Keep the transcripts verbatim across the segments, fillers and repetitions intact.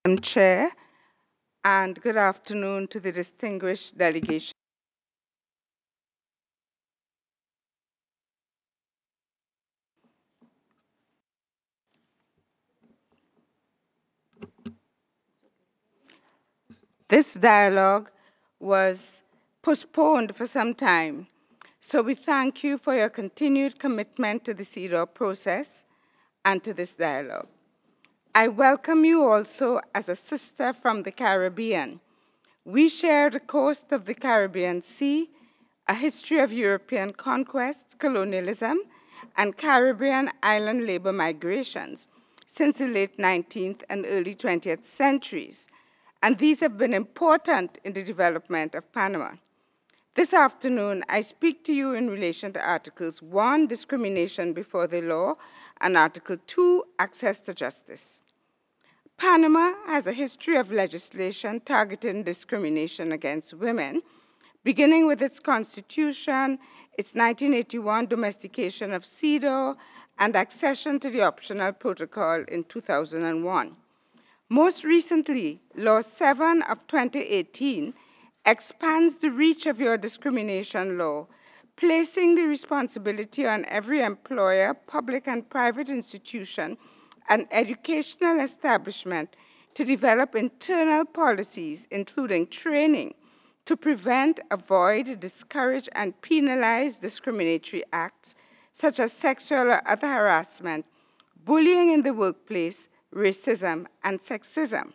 Madam Chair, and good afternoon to the distinguished delegation. This dialogue was postponed for some time, so we thank you for your continued commitment to the C E D A W process and to this dialogue. I welcome you also as a sister from the Caribbean. We share the coast of the Caribbean Sea, a history of European conquest, colonialism, and Caribbean island labor migrations since the late nineteenth and early twentieth centuries, and these have been important in the development of Panama. This afternoon, I speak to you in relation to Articles one, discrimination before the law, and Article two, access to justice. Panama has a history of legislation targeting discrimination against women, beginning with its constitution, its nineteen eighty-one domestication of C E D A W, and accession to the optional protocol in two thousand one. Most recently, Law seven of twenty eighteen expands the reach of your discrimination law, placing the responsibility on every employer, public and private institution, and educational establishment to develop internal policies, including training, to prevent, avoid, discourage, and penalize discriminatory acts such as sexual or other harassment, bullying in the workplace, racism, and sexism.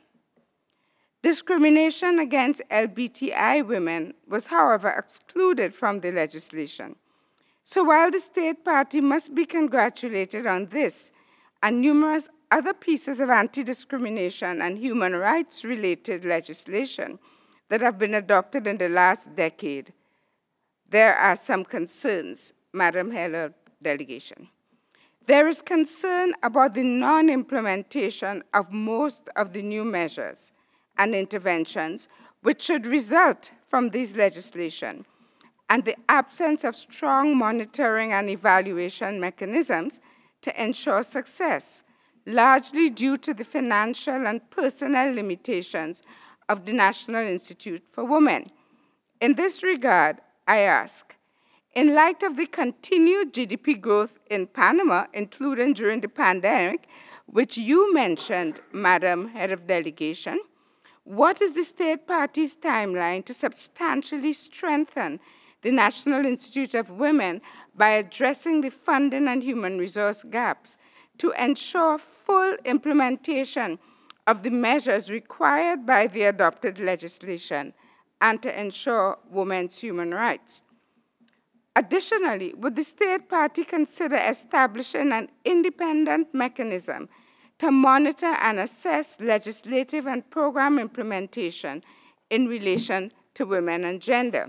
Discrimination against L G B T I women was, however, excluded from the legislation. So while the state party must be congratulated on this and numerous other pieces of anti-discrimination and human rights-related legislation that have been adopted in the last decade, there are some concerns, Madam Head of Delegation. There is concern about the non-implementation of most of the new measures and interventions which should result from this legislation, and the absence of strong monitoring and evaluation mechanisms to ensure success, largely due to the financial and personnel limitations of the National Institute for Women. In this regard, I ask, in light of the continued G D P growth in Panama, including during the pandemic, which you mentioned, Madam Head of Delegation, what is the state party's timeline to substantially strengthen the National Institute of Women by addressing the funding and human resource gaps to ensure full implementation of the measures required by the adopted legislation and to ensure women's human rights? Additionally, would the state party consider establishing an independent mechanism to monitor and assess legislative and program implementation in relation to women and gender?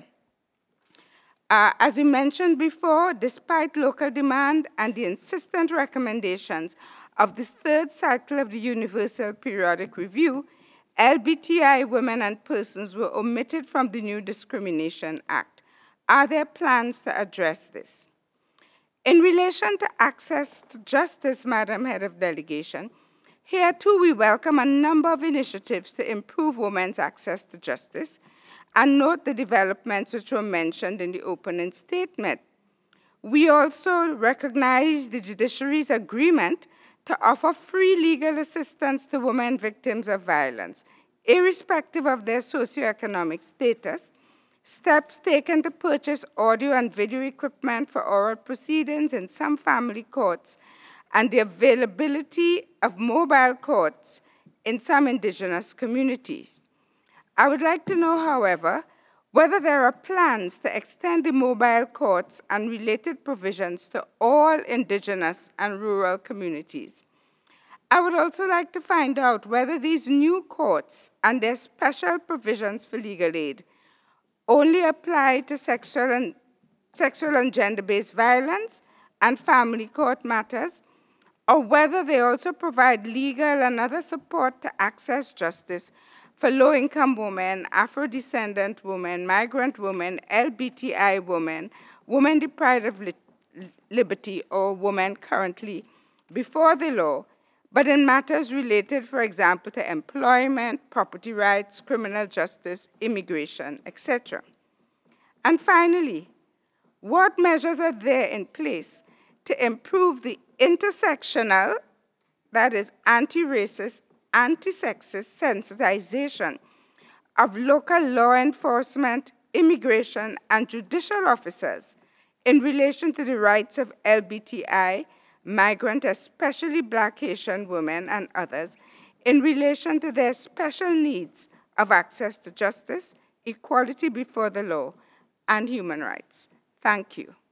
Uh, as we mentioned before, despite local demand and the insistent recommendations of the third cycle of the Universal Periodic Review, L G B T I women and persons were omitted from the new Discrimination Act. Are there plans to address this? In relation to access to justice, Madam Head of Delegation, here too we welcome a number of initiatives to improve women's access to justice and note the developments which were mentioned in the opening statement. We also recognize the judiciary's agreement to offer free legal assistance to women victims of violence, irrespective of their socioeconomic status, steps taken to purchase audio and video equipment for oral proceedings in some family courts, and the availability of mobile courts in some indigenous communities. I would like to know, however, whether there are plans to extend the mobile courts and related provisions to all indigenous and rural communities. I would also like to find out whether these new courts and their special provisions for legal aid only apply to sexual and, sexual and gender-based violence and family court matters, or whether they also provide legal and other support to access justice for low-income women, Afro-descendant women, migrant women, L G B T I women, women deprived of li liberty, or women currently before the law, but in matters related, for example, to employment, property rights, criminal justice, immigration, et cetera. And finally, what measures are there in place to improve the intersectional, that is, anti-racist, anti-sexist sensitization of local law enforcement, immigration, and judicial officers in relation to the rights of L G B T I, migrant, especially Black, Haitian women, and others, in relation to their special needs of access to justice, equality before the law, and human rights? Thank you.